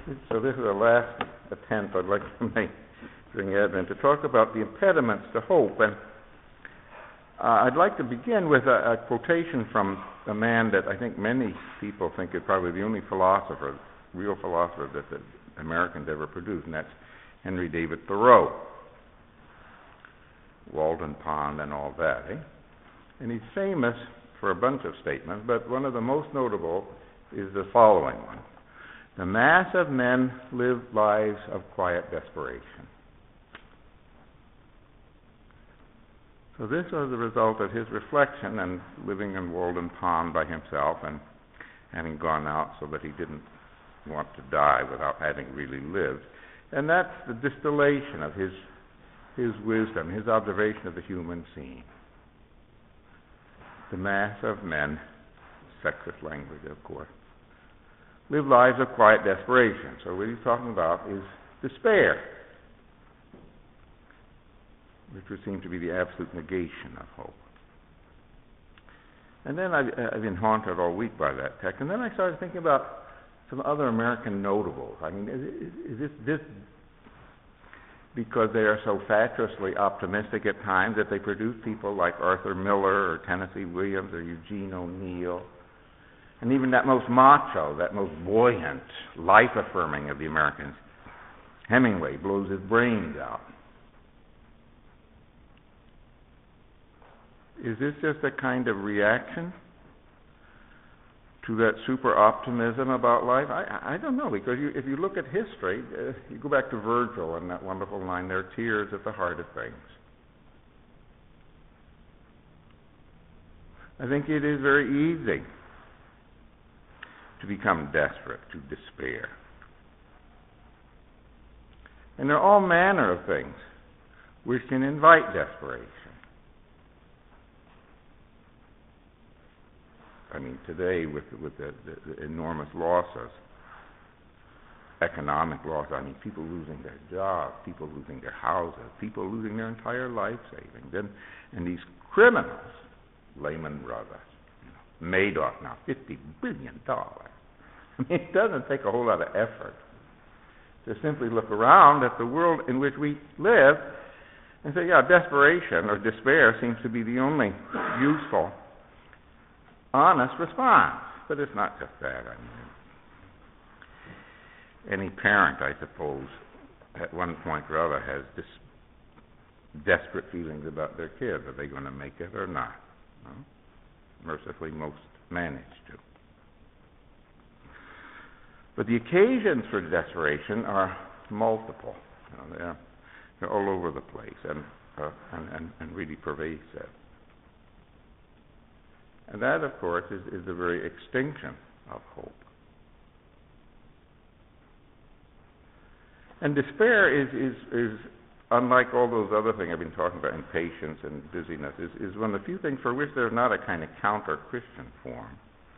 So this is the last attempt I'd like to make during Advent to talk about the impediments to hope. And I'd like to begin with a quotation from a man that I think many people think is probably the only philosopher, real philosopher that the Americans ever produced, and that's Henry David Thoreau. Walden Pond and all that. And he's famous for a bunch of statements, but one of the most notable is the following one. The mass of men live lives of quiet desperation. So this was the result of his reflection and living in Walden Pond by himself and having gone out so that he didn't want to die without having really lived. And that's the distillation of his wisdom, his observation of the human scene. The mass of men, sexist language, of course, live lives of quiet desperation. So what he's talking about is despair, which would seem to be the absolute negation of hope. And then I've been haunted all week by that text. And then I started thinking about some other American notables. I mean, is this because they are so fatuously optimistic at times that they produce people like Arthur Miller or Tennessee Williams or Eugene O'Neill? And even that most macho, that most buoyant, life-affirming of the Americans, Hemingway, blows his brains out. Is this just a kind of reaction to that super optimism about life? I don't know, because if you look at history, you go back to Virgil and that wonderful line, there are tears at the heart of things. I think it is very easy to become desperate, to despair. And there are all manner of things which can invite desperation. I mean, today with the enormous losses, economic loss, I mean, people losing their jobs, people losing their houses, people losing their entire life savings. And these criminals, Lehman Brothers, Madoff now, $50 billion. I mean, it doesn't take a whole lot of effort to simply look around at the world in which we live and say, yeah, desperation or despair seems to be the only useful, honest response. But it's not just that. I mean, any parent, I suppose, at one point or other has desperate feelings about their kids. Are they going to make it or not? No? Mercifully, most manage to. But the occasions for desperation are multiple. They're all over the place and really pervasive. And that, of course, is the very extinction of hope. And despair is unlike all those other things I've been talking about, impatience and dizziness, is one of the few things for which there's not a kind of counter-Christian form.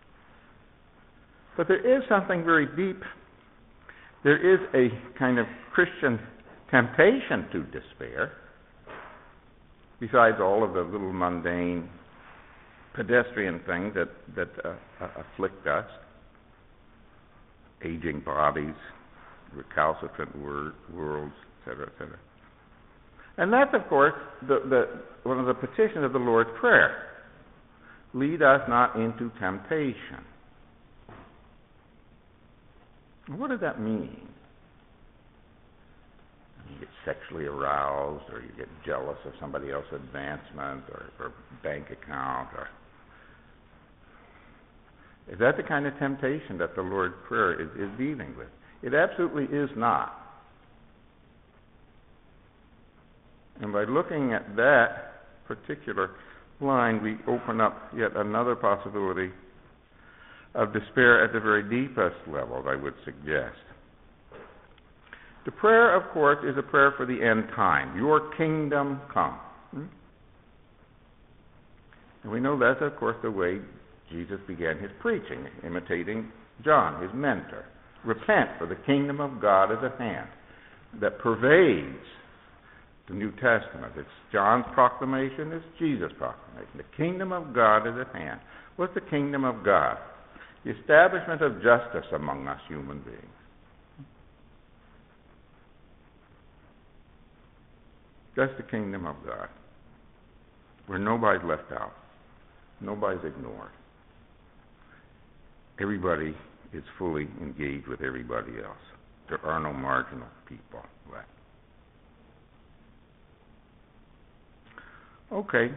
But there is something very deep. There is a kind of Christian temptation to despair, besides all of the little mundane pedestrian things that afflict us, aging bodies, recalcitrant worlds, etc., etc. And that's, of course, one of the petitions of the Lord's Prayer. Lead us not into temptation. What does that mean? You get sexually aroused, or you get jealous of somebody else's advancement, or bank account, or is that the kind of temptation that the Lord's Prayer is dealing with? It absolutely is not. And by looking at that particular line, we open up yet another possibility of despair at the very deepest level, I would suggest. The prayer, of course, is a prayer for the end time. Your kingdom come. And we know that's, of course, the way Jesus began his preaching, imitating John, his mentor. Repent, for the kingdom of God is at hand. That pervades the New Testament. It's John's proclamation, it's Jesus' proclamation. The kingdom of God is at hand. What's the kingdom of God? The establishment of justice among us human beings. That's the kingdom of God, where nobody's left out, nobody's ignored. Everybody is fully engaged with everybody else. There are no marginal people left. Okay,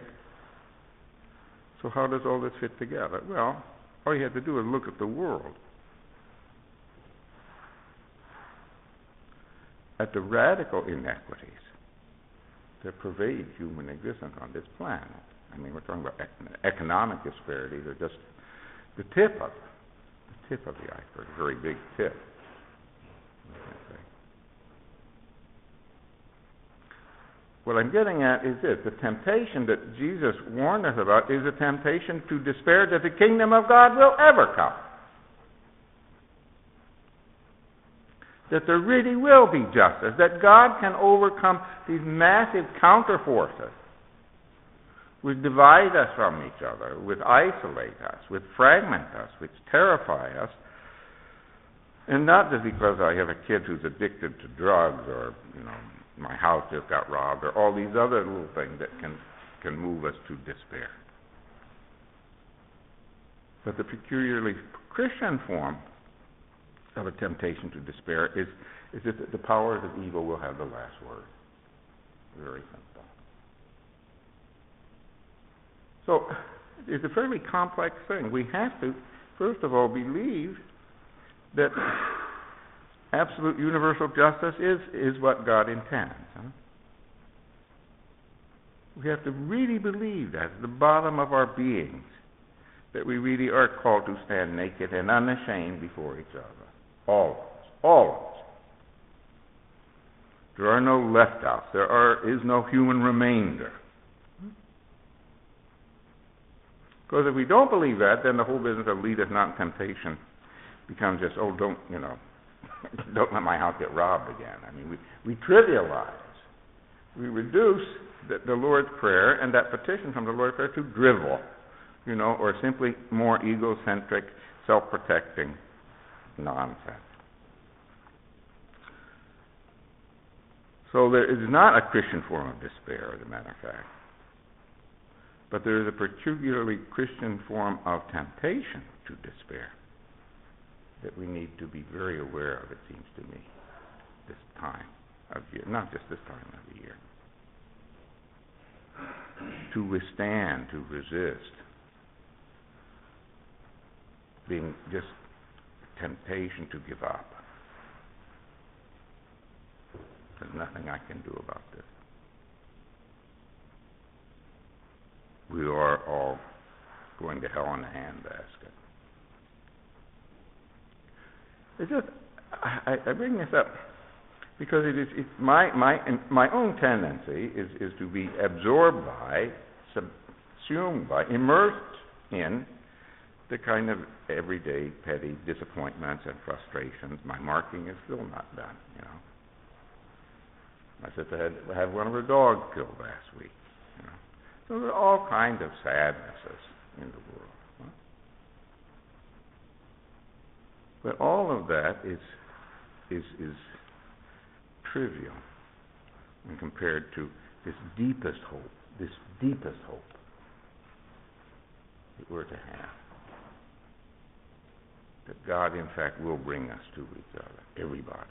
so how does all this fit together? Well, all you have to do is look at the world, at the radical inequities that pervade human existence on this planet. I mean, we're talking about economic disparities are just the tip of it. The tip of the iceberg, a very big tip. What I'm getting at is this: the temptation that Jesus warned us about is a temptation to despair that the kingdom of God will ever come. That there really will be justice, that God can overcome these massive counterforces which divide us from each other, which isolate us, which fragment us, which terrify us. And not just because I have a kid who's addicted to drugs, or, my house just got robbed, or all these other little things that can move us to despair. But the peculiarly Christian form of a temptation to despair is that the powers of evil will have the last word. Very simple. So it's a fairly complex thing. We have to, first of all, believe that absolute universal justice is what God intends. We have to really believe that at the bottom of our beings, that we really are called to stand naked and unashamed before each other. All of us. All of us. There are no left outs. There is no human remainder. Because if we don't believe that, then the whole business of lead us not in temptation becomes just, don't let my house get robbed again. I mean, we trivialize. We reduce the Lord's Prayer and that petition from the Lord's Prayer to drivel, or simply more egocentric, self-protecting nonsense. So there is not a Christian form of despair, as a matter of fact. But there is a particularly Christian form of temptation to despair that we need to be very aware of, it seems to me, this time of year, not just this time of the year. To withstand, to resist, being just temptation to give up. There's nothing I can do about this. We are all going to hell in a handbasket. It's just, I bring this up because it's my own tendency is to be absorbed by, subsumed by, immersed in the kind of everyday petty disappointments and frustrations. My marking is still not done, My sister had one of her dogs killed last week, So there are all kinds of sadnesses in the world. But all of that is trivial when compared to this deepest hope that we're to have. That God, in fact, will bring us to each other. Everybody.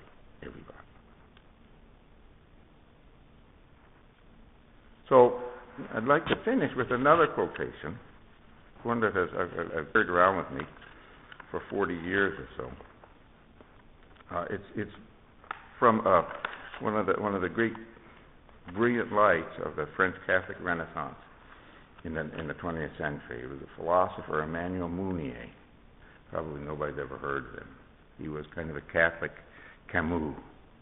So, I'd like to finish with another quotation, one that I've carried around with me for 40 years or so. It's from one of the great brilliant lights of the French Catholic Renaissance in the 20th century. It was a philosopher, Emmanuel Mounier. Probably nobody's ever heard of him. He was kind of a Catholic Camus.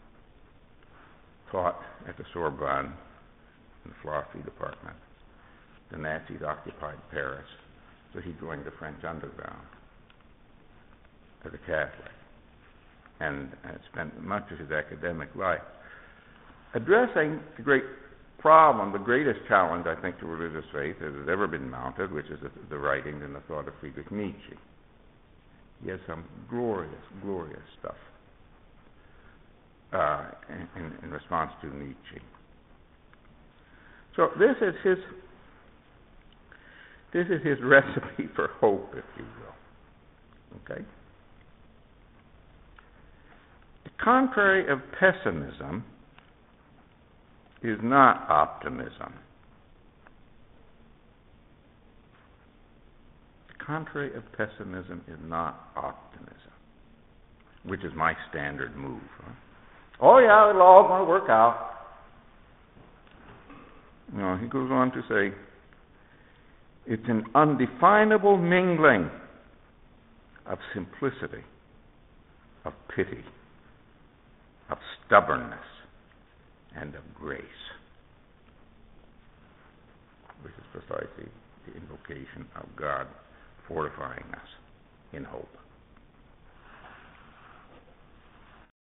Taught at the Sorbonne in the philosophy department. The Nazis occupied Paris, so he joined the French underground as a Catholic, and spent much of his academic life addressing the great problem, the greatest challenge, I think, to religious faith that has ever been mounted, which is the writings and the thought of Friedrich Nietzsche. He has some glorious stuff in response to Nietzsche. So this is his recipe for hope, if you will. Okay? The contrary of pessimism is not optimism. The contrary of pessimism is not optimism, which is my standard move. Huh? Oh yeah, it'll all going to work out. No, he goes on to say, it's an undefinable mingling of simplicity, of pity, of stubbornness, and of grace, which is precisely the invocation of God fortifying us in hope.